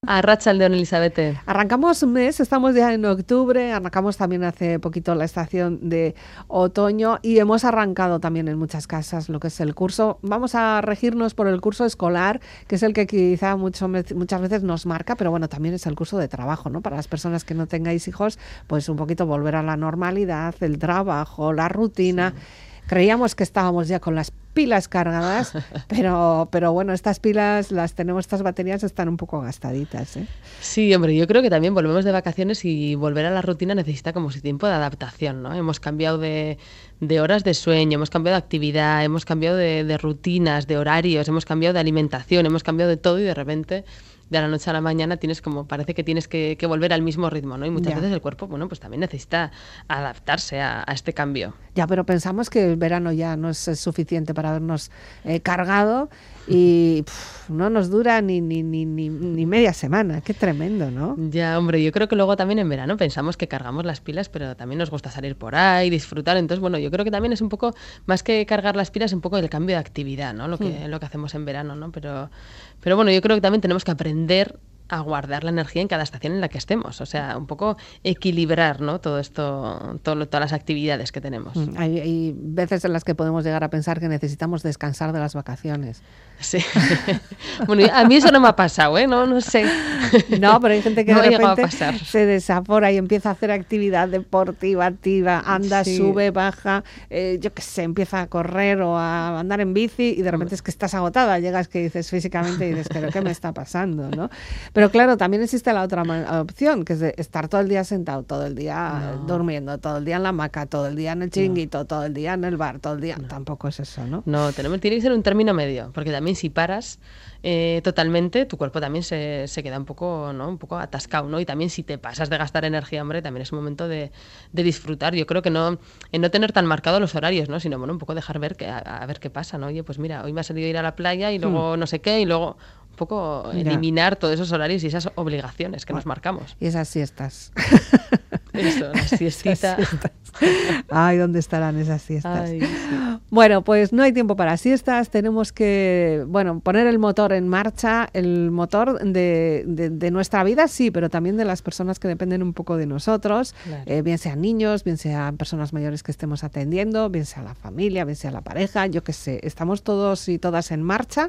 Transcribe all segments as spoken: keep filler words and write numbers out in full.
Arratsaldeon, Elizabeth. Arrancamos un mes, estamos ya en octubre, arrancamos también hace poquito la estación de otoño y hemos arrancado también en muchas casas lo que es el curso. Vamos a regirnos por el curso escolar, que es el que quizá mucho, muchas veces nos marca, pero bueno, también es el curso de trabajo, ¿no? Para las personas que no tengáis hijos, pues un poquito volver a la normalidad, el trabajo, la rutina. Sí. Creíamos que estábamos ya con las pilas cargadas, pero, pero bueno, estas pilas las tenemos, estas baterías están un poco gastaditas, ¿eh? Sí, hombre, yo creo que también volvemos de vacaciones y volver a la rutina necesita como su tiempo de adaptación, ¿no? Hemos cambiado de, de horas de sueño, hemos cambiado de actividad, hemos cambiado de, de rutinas, de horarios, hemos cambiado de alimentación, hemos cambiado de todo y de repente de la noche a la mañana tienes como, parece que tienes que, que volver al mismo ritmo, ¿no? Y muchas ya. veces el cuerpo, bueno, pues también necesita adaptarse a, a este cambio. Ya, pero pensamos que el verano ya no es suficiente para habernos eh, cargado y pff, no nos dura ni, ni, ni, ni, ni media semana. Qué tremendo, ¿no? Ya, hombre, yo creo que luego también en verano pensamos que cargamos las pilas, pero también nos gusta salir por ahí, disfrutar. Entonces, bueno, yo creo que también es un poco, más que cargar las pilas, un poco el cambio de actividad, ¿no? Lo que, hmm. lo que hacemos en verano, ¿no? Pero, pero bueno, yo creo que también tenemos que aprender a guardar la energía en cada estación en la que estemos, o sea, un poco equilibrar, ¿no? Todo esto, todo, todas las actividades que tenemos. Hay, hay veces en las que podemos llegar a pensar que necesitamos descansar de las vacaciones. Sí. Bueno, a mí eso no me ha pasado, ¿eh? No, no sé. No, pero hay gente que no de repente se desafora y empieza a hacer actividad deportiva, activa, anda, sí. sube, baja, eh, yo qué sé, empieza a correr o a andar en bici y de repente es que estás agotada, llegas que dices físicamente y dices, ¿pero qué me está pasando, no? Pero claro, también existe la otra opción, que es de estar todo el día sentado, todo el día no. durmiendo, todo el día en la hamaca, todo el día en el chiringuito, no. todo el día en el bar, todo el día. No. Tampoco es eso, ¿no? No, tenemos, tiene que ser un término medio, porque también si paras eh, totalmente, tu cuerpo también se, se queda un poco, ¿no? un poco atascado, ¿no? Y también si te pasas de gastar energía, hombre, también es un momento de, de disfrutar. Yo creo que no, en no tener tan marcados los horarios, ¿no? Sino, bueno, un poco dejar ver que, a, a ver qué pasa, ¿no? Oye, pues mira, hoy me ha salido ir a la playa y luego hmm. no sé qué, y luego un poco eliminar ya. todos esos horarios y esas obligaciones que bueno, nos marcamos. Y esas siestas. Eso, las siestitas. Ay, ¿dónde estarán esas siestas? Ay, sí. Bueno, pues no hay tiempo para siestas, tenemos que, bueno, poner el motor en marcha, el motor de, de, de nuestra vida, sí, pero también de las personas que dependen un poco de nosotros, claro. eh, bien sean niños, bien sean personas mayores que estemos atendiendo, bien sea la familia, bien sea la pareja, yo qué sé, estamos todos y todas en marcha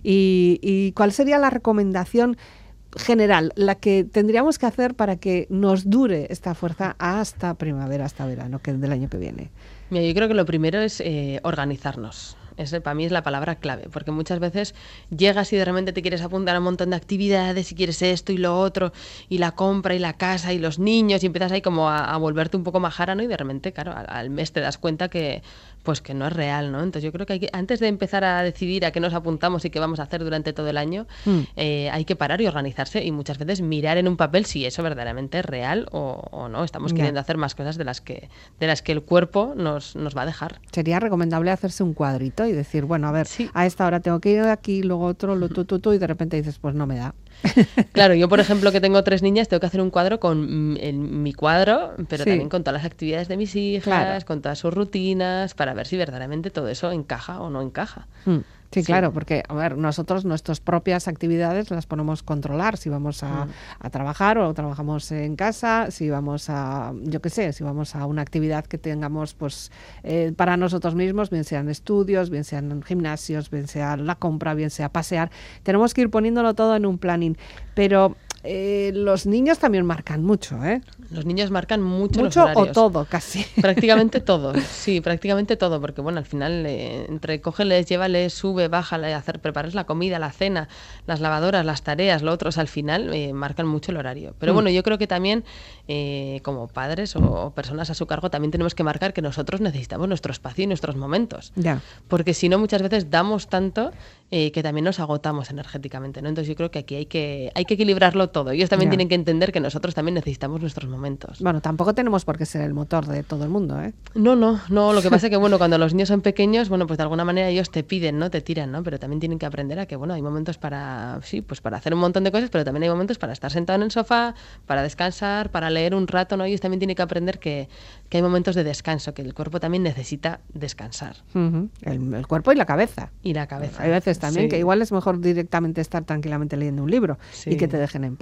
y, y ¿cuál sería la recomendación general, la que tendríamos que hacer para que nos dure esta fuerza hasta primavera, hasta verano, que del año que viene? Mira, yo creo que lo primero es eh, organizarnos. Ese para mí es la palabra clave, porque muchas veces llegas y de repente te quieres apuntar a un montón de actividades y quieres esto y lo otro, y la compra y la casa y los niños, y empiezas ahí como a, a volverte un poco majara, ¿no? Y de repente, claro, al, al mes te das cuenta que pues que no es real, ¿no? Entonces yo creo que, hay que antes de empezar a decidir a qué nos apuntamos y qué vamos a hacer durante todo el año, mm. eh, hay que parar y organizarse y muchas veces mirar en un papel si eso verdaderamente es real o, o no. Estamos yeah. queriendo hacer más cosas de las que de las que el cuerpo nos, nos va a dejar. Sería recomendable hacerse un cuadrito y decir, bueno, a ver, sí. a esta hora tengo que ir aquí, luego otro, lo tú, tú, tú, y de repente dices, pues no me da. Claro, yo por ejemplo que tengo tres niñas, tengo que hacer un cuadro con el, mi cuadro, pero sí. también con todas las actividades de mis hijas, claro. con todas sus rutinas, para ver si verdaderamente todo eso encaja o no encaja. Mm. Sí, sí, claro, porque, a ver, nosotros nuestras propias actividades las podemos controlar, si vamos a, mm. a trabajar o trabajamos en casa, si vamos a, yo qué sé, si vamos a una actividad que tengamos pues eh, para nosotros mismos, bien sean estudios, bien sean gimnasios, bien sea la compra, bien sea pasear, tenemos que ir poniéndolo todo en un planning, pero eh, los niños también marcan mucho, ¿eh? Los niños marcan mucho, mucho los horarios. o todo, casi. Prácticamente todo, sí, prácticamente todo, porque bueno, al final eh, entre cógeles, llévales, sube, bájale, hacer, preparar la comida, la cena, las lavadoras, las tareas, lo otro, o sea, al final eh, marcan mucho el horario. Pero mm. bueno, yo creo que también eh, como padres o, o personas a su cargo también tenemos que marcar que nosotros necesitamos nuestro espacio y nuestros momentos. Ya. Porque si no, muchas veces damos tanto eh, que también nos agotamos energéticamente, ¿no? Entonces yo creo que aquí hay que, hay que equilibrarlo todo. Ellos también ya. tienen que entender que nosotros también necesitamos nuestros momentos. Bueno, tampoco tenemos por qué ser el motor de todo el mundo, ¿eh? No, no, no. Lo que pasa es que, bueno, cuando los niños son pequeños, bueno, pues de alguna manera ellos te piden, ¿no? Te tiran, ¿no? Pero también tienen que aprender a que, bueno, hay momentos para, sí, pues para hacer un montón de cosas, pero también hay momentos para estar sentado en el sofá, para descansar, para leer un rato, ¿no? Ellos también tienen que aprender que, que hay momentos de descanso, que el cuerpo también necesita descansar. Uh-huh. El, el cuerpo y la cabeza. Y la cabeza. Hay veces también sí. que igual es mejor directamente estar tranquilamente leyendo un libro sí. y que te dejen en paz.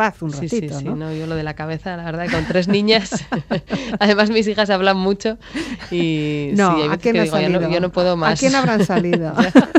paz un sí, ratito, sí, sí, ¿no? no, yo lo de la cabeza, la verdad, con tres niñas, además mis hijas hablan mucho y no, sí, hay ¿a veces quién que ha digo, yo salido? no, yo no puedo más. ¿A quién habrán salido?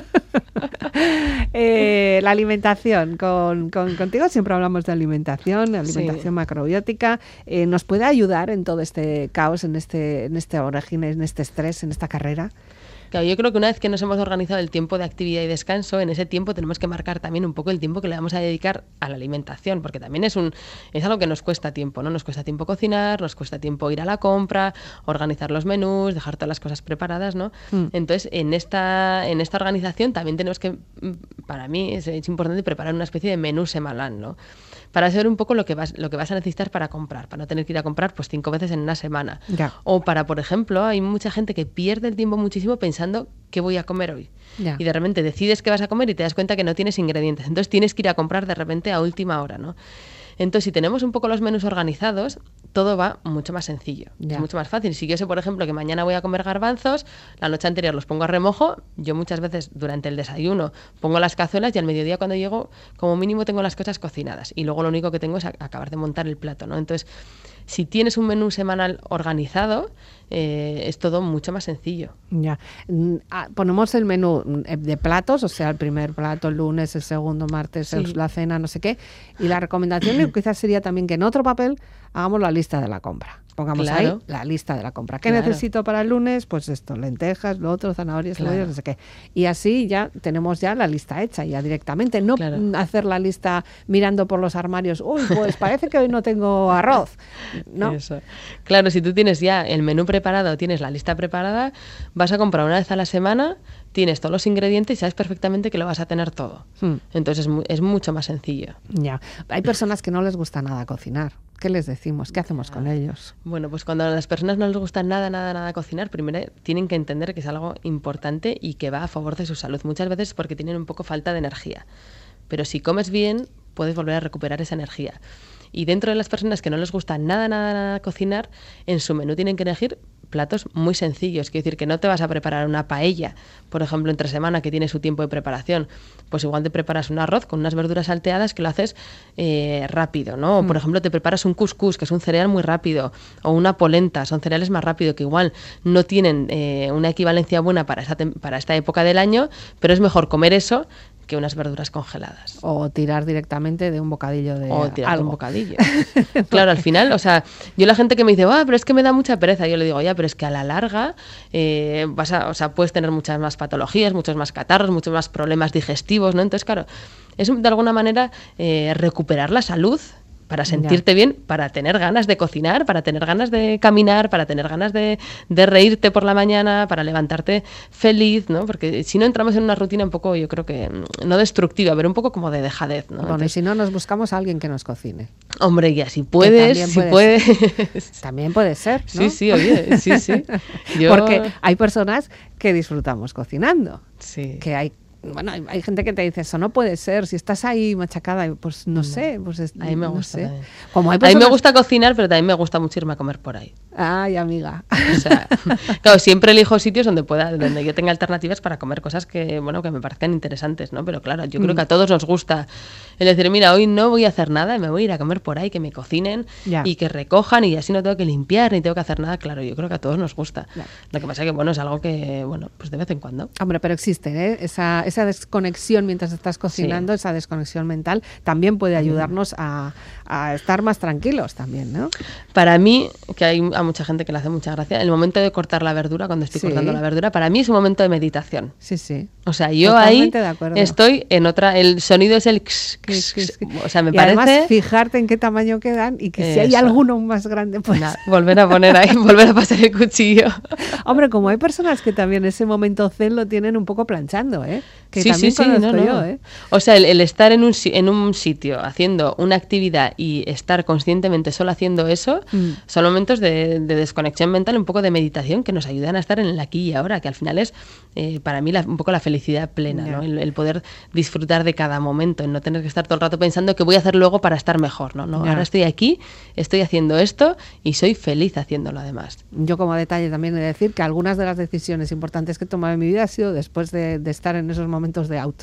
eh, la alimentación, con, con, contigo siempre hablamos de alimentación, alimentación sí. macrobiótica, eh, ¿nos puede ayudar en todo este caos, en este, en este origen, en este estrés, en esta carrera? Claro, yo creo que una vez que nos hemos organizado el tiempo de actividad y descanso, en ese tiempo tenemos que marcar también un poco el tiempo que le vamos a dedicar a la alimentación, porque también es un es algo que nos cuesta tiempo, ¿no? Nos cuesta tiempo cocinar, nos cuesta tiempo ir a la compra, organizar los menús, dejar todas las cosas preparadas, ¿no? Mm. Entonces, en esta en esta organización también tenemos que, para mí es, es importante preparar una especie de menú semanal, ¿no? Para saber un poco lo que vas lo que vas a necesitar para comprar, para no tener que ir a comprar pues cinco veces en una semana. Ya. O para, por ejemplo, hay mucha gente que pierde el tiempo muchísimo pensando qué voy a comer hoy. Ya. Y de repente decides qué vas a comer y te das cuenta que no tienes ingredientes. Entonces tienes que ir a comprar de repente a última hora, ¿no? Entonces, si tenemos un poco los menús organizados, todo va mucho más sencillo, ya. es mucho más fácil. Si yo sé, por ejemplo, que mañana voy a comer garbanzos, la noche anterior los pongo a remojo, yo muchas veces durante el desayuno pongo las cazuelas y al mediodía cuando llego, como mínimo tengo las cosas cocinadas y luego lo único que tengo es a- acabar de montar el plato, ¿no? Entonces, si tienes un menú semanal organizado, eh, es todo mucho más sencillo. Ya. Ah, ponemos el menú de platos, o sea, el primer plato el lunes, el segundo martes, Sí. la cena, no sé qué. Y la recomendación quizás sería también que en otro papel hagamos la lista de la compra. Pongamos Claro. ahí la lista de la compra. ¿Qué Claro. necesito para el lunes? Pues esto, lentejas, lo otro, zanahorias, Claro. cebollas, no sé qué. Y así ya tenemos ya la lista hecha ya directamente. No Claro. hacer la lista mirando por los armarios. Uy, pues parece que hoy no tengo arroz. No. Eso. Claro, si tú tienes ya el menú preparado, tienes la lista preparada, vas a comprar una vez a la semana, tienes todos los ingredientes y sabes perfectamente que lo vas a tener todo. Hmm. Entonces es, mu- es mucho más sencillo. Ya. Hay personas que no les gusta nada cocinar. ¿Qué les decimos? ¿Qué hacemos con ellos? Bueno, pues cuando a las personas no les gusta nada, nada, nada cocinar, primero tienen que entender que es algo importante y que va a favor de su salud. Muchas veces porque tienen un poco falta de energía. Pero si comes bien, puedes volver a recuperar esa energía. Y dentro de las personas que no les gusta nada, nada, nada cocinar, en su menú tienen que elegir platos muy sencillos. Quiere decir que no te vas a preparar una paella, por ejemplo, entre semana, que tiene su tiempo de preparación. Pues igual te preparas un arroz con unas verduras salteadas que lo haces eh, rápido, ¿no? O, por ejemplo, te preparas un couscous, que es un cereal muy rápido, o una polenta, son cereales más rápidos, que igual no tienen eh, una equivalencia buena para esta, tem- para esta época del año, pero es mejor comer eso que unas verduras congeladas. O tirar directamente de un bocadillo de O tirar algo. un bocadillo. Claro, al final, o sea, yo la gente que me dice, ah, pero es que me da mucha pereza, yo le digo, ya, pero es que a la larga eh, vas a, o sea, puedes tener muchas más patologías, muchos más catarros, muchos más problemas digestivos, ¿no? Entonces, claro, es de alguna manera eh, recuperar la salud para sentirte ya. bien, para tener ganas de cocinar, para tener ganas de caminar, para tener ganas de, de reírte por la mañana, para levantarte feliz, ¿no? Porque si no entramos en una rutina un poco, yo creo que no destructiva, pero un poco como de dejadez, ¿no? Bueno, entonces, y si no, nos buscamos a alguien que nos cocine. Hombre, ya si puedes, si puedes. También puede ser, ¿no? Sí, sí, oye, sí, sí. Yo... Porque hay personas que disfrutamos cocinando. Sí. Que hay Bueno, hay, hay gente que te dice, eso no puede ser, si estás ahí machacada, pues no, no. sé. Pues es, a mí me no gusta sé. Como hay personas... A mí me gusta cocinar, pero también me gusta mucho irme a comer por ahí. Ay, amiga. O sea, claro, siempre elijo sitios donde pueda, donde yo tenga alternativas para comer cosas que, bueno, que me parezcan interesantes, ¿no? Pero claro, yo creo mm. que a todos nos gusta el decir, mira, hoy no voy a hacer nada, me voy a ir a comer por ahí, que me cocinen ya. y que recojan y así no tengo que limpiar ni tengo que hacer nada. Claro, yo creo que a todos nos gusta. Ya. Lo que pasa es que, bueno, es algo que, bueno, pues de vez en cuando. Hombre, pero existe, ¿eh? Esa, esa desconexión mientras estás cocinando, sí. esa desconexión mental, también puede ayudarnos a, a estar más tranquilos también, ¿no? Para mí, que hay a mucha gente que le hace mucha gracia, el momento de cortar la verdura, cuando estoy sí. cortando la verdura, para mí es un momento de meditación. Sí, sí. O sea, yo Totalmente ahí estoy en otra, el sonido es el ksh, ksh, ksh, o sea, me y parece... además fijarte en qué tamaño quedan y que Eso. si hay alguno más grande, pues... Nada, volver a poner ahí, volver a pasar el cuchillo. Hombre, como hay personas que también ese momento zen lo tienen un poco planchando, ¿eh? Que sí, también sí, sí, no, no. yo, ¿eh? O sea, el, el estar en un, en un sitio haciendo una actividad y estar conscientemente solo haciendo eso, mm. son momentos de, de desconexión mental, un poco de meditación que nos ayudan a estar en el aquí y ahora, que al final es, eh, para mí, la, un poco la felicidad plena, yeah. ¿no? El, el poder disfrutar de cada momento, el no tener que estar todo el rato pensando qué voy a hacer luego para estar mejor, ¿no? no yeah. Ahora estoy aquí, estoy haciendo esto y soy feliz haciéndolo además. Yo como detalle también he de decir que algunas de las decisiones importantes que he tomado en mi vida ha sido después de, de estar en esos momentos de out.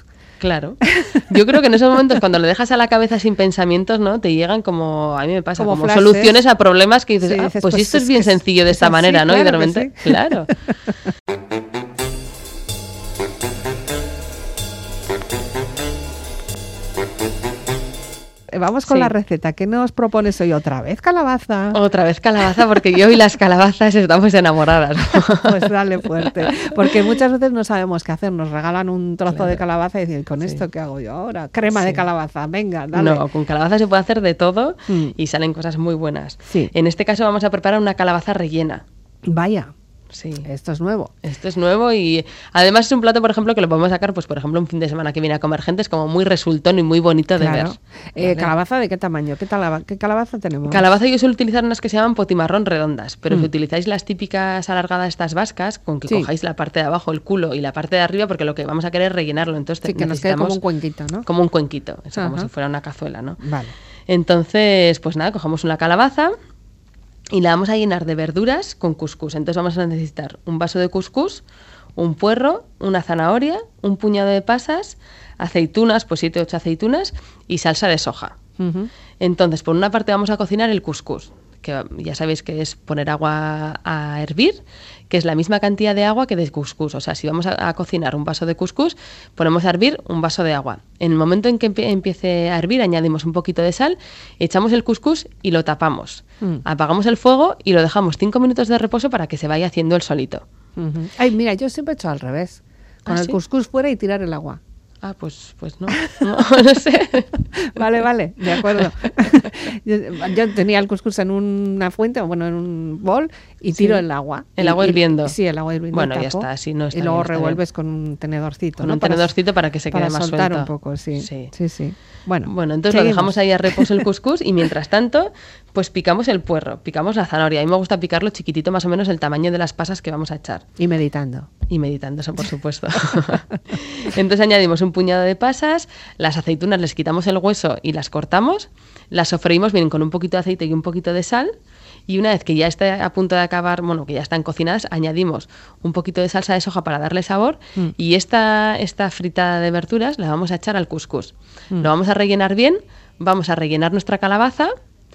Claro. Yo creo que en esos momentos, cuando lo dejas a la cabeza sin pensamientos, ¿no? Te llegan como, a mí me pasa, como, como flashes. Soluciones a problemas que dices, Sí, ah, dices, pues, pues esto es es bien que sencillo de es esta así, manera, ¿no? claro Y de que repente, sí. claro. Vamos con Sí. la receta. ¿Qué nos propones hoy? ¿Otra vez calabaza? Otra vez calabaza, porque yo y las calabazas estamos enamoradas. Pues dale fuerte. Porque muchas veces no sabemos qué hacer. Nos regalan un trozo Claro. de calabaza y dicen, ¿con Sí. esto qué hago yo ahora? Crema Sí. de calabaza, venga, dale. No, con calabaza se puede hacer de todo Mm. y salen cosas muy buenas. Sí. En este caso vamos a preparar una calabaza rellena. Vaya, Sí. esto es nuevo. Esto es nuevo y además es un plato, por ejemplo, que lo podemos sacar, pues por ejemplo, un fin de semana que viene a comer gente, es como muy resultón y muy bonito de Claro. ver. Eh, ¿Vale? ¿Calabaza de qué tamaño? ¿Qué, talaba- qué calabaza tenemos? Calabaza yo suelo utilizar unas que se llaman potimarrón redondas, pero Mm. si utilizáis las típicas alargadas estas vascas, con que Sí. cojáis la parte de abajo, el culo y la parte de arriba, porque lo que vamos a querer es rellenarlo, entonces Sí, que nos quede necesitamos como un cuenquito, ¿no? como un cuenquito, eso, como Ajá. si fuera una cazuela, ¿no? Vale. Entonces, pues nada, cogemos una calabaza y la vamos a llenar de verduras con cuscús. Entonces vamos a necesitar un vaso de cuscús, un puerro, una zanahoria, un puñado de pasas, aceitunas, pues siete o ocho aceitunas y salsa de soja. Ujú. Entonces, por una parte vamos a cocinar el cuscús, que ya sabéis que es poner agua a hervir, que es la misma cantidad de agua que de cuscús. O sea, si vamos a, a cocinar un vaso de cuscús, ponemos a hervir un vaso de agua. En el momento en que empie- empiece a hervir, añadimos un poquito de sal, echamos el cuscús y lo tapamos. Mm. Apagamos el fuego y lo dejamos cinco minutos de reposo para que se vaya haciendo el solito. Ujú. Ay, mira, yo siempre he hecho al revés. Con ¿Ah, el sí? cuscús fuera y tirar el agua. Ah, pues, pues no, no, no sé. Vale, vale, de acuerdo. yo, yo tenía el cuscús en una fuente, o bueno, en un bol, y tiro Sí. el agua. El Y- agua y- hirviendo. Sí, el agua hirviendo. Bueno, y ya tapo, está, sí, no está Y luego bien, está revuelves con un tenedorcito. Con ¿no? un Para- tenedorcito para que se quede para más soltar suelto. un poco, sí. Sí. Sí, sí. Bueno, Bueno, entonces lo seguimos. dejamos ahí a reposo el cuscús y mientras tanto, pues picamos el puerro, picamos la zanahoria. A mí me gusta picarlo chiquitito, más o menos el tamaño de las pasas que vamos a echar. Y meditando. Y meditando eso, por supuesto. Entonces añadimos un puñado de pasas, las aceitunas les quitamos el hueso y las cortamos, las sofreímos bien con un poquito de aceite y un poquito de sal. Y una vez que ya está a punto de acabar, bueno, que ya están cocinadas, añadimos un poquito de salsa de soja para darle sabor Mm. y esta, esta fritada de verduras la vamos a echar al cuscús. Mm. Lo vamos a rellenar bien, vamos a rellenar nuestra calabaza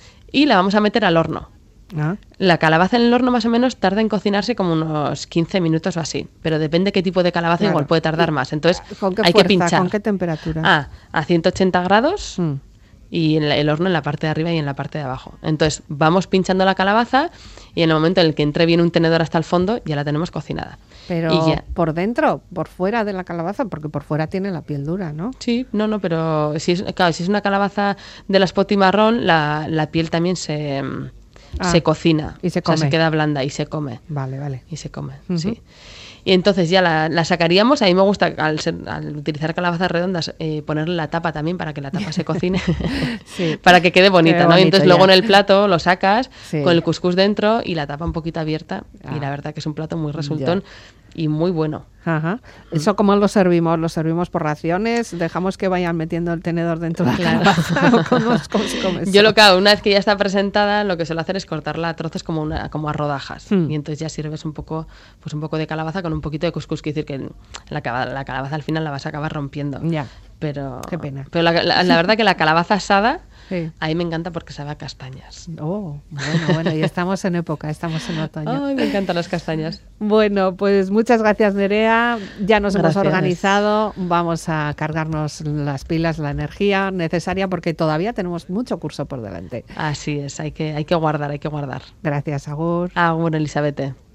y la vamos a meter al horno. Ah, La calabaza en el horno más o menos tarda en cocinarse como unos quince minutos o así, pero depende qué tipo de calabaza, claro. igual puede tardar ¿Y más. Entonces ¿Con qué hay fuerza? que pinchar. ¿Con qué temperatura? Ah, a ciento ochenta grados Mm. y en la- el horno en la parte de arriba y en la parte de abajo. Entonces vamos pinchando la calabaza y en el momento en el que entre bien un tenedor hasta el fondo ya la tenemos cocinada. Pero Y ya. por dentro, por fuera de la calabaza, porque por fuera tiene la piel dura, ¿no? Sí, no, no, pero si es, claro, si es una calabaza de las potimarrón, la, la piel también se, Ah, se cocina. y se O sea, come. se queda blanda y se come. Vale, vale. Y se come, Ujú. sí. Y entonces ya la, la sacaríamos. A mí me gusta, al, ser- al utilizar calabazas redondas, eh, ponerle la tapa también para que la tapa se cocine. Sí. Para que quede bonita, Quede ¿no? Y bonito entonces ya. luego en el plato lo sacas Sí. con el cuscús dentro y la tapa un poquito abierta. Ah. Y la verdad que es un plato muy resultón y muy bueno. Ajá. ¿Eso cómo lo servimos? ¿Lo servimos por raciones? ¿Dejamos que vayan metiendo el tenedor dentro de la Claro. calabaza? ¿O cómo, cómo se come eso? Yo lo que hago, una vez que ya está presentada, lo que suelo hacer es cortarla a trozos como, una, como a rodajas. Hmm. Y entonces ya sirves un poco, pues un poco de calabaza con un poquito de cuscús. Quiere decir que la, caba- la calabaza al final la vas a acabar rompiendo. Ya. Pero, Qué pena. pero la, la- la verdad que la calabaza asada, Sí. a mí me encanta porque sabe a castañas. Oh, bueno, bueno, y estamos en época, estamos en otoño. Ay, me encantan las castañas. Bueno, pues muchas gracias, Nerea. Ya nos hemos Gracias. organizado. Vamos a cargarnos las pilas, la energía necesaria, porque todavía tenemos mucho curso por delante. Así es, hay que, hay que guardar, hay que guardar. Gracias, Agur. Ah, bueno, Elizabeth.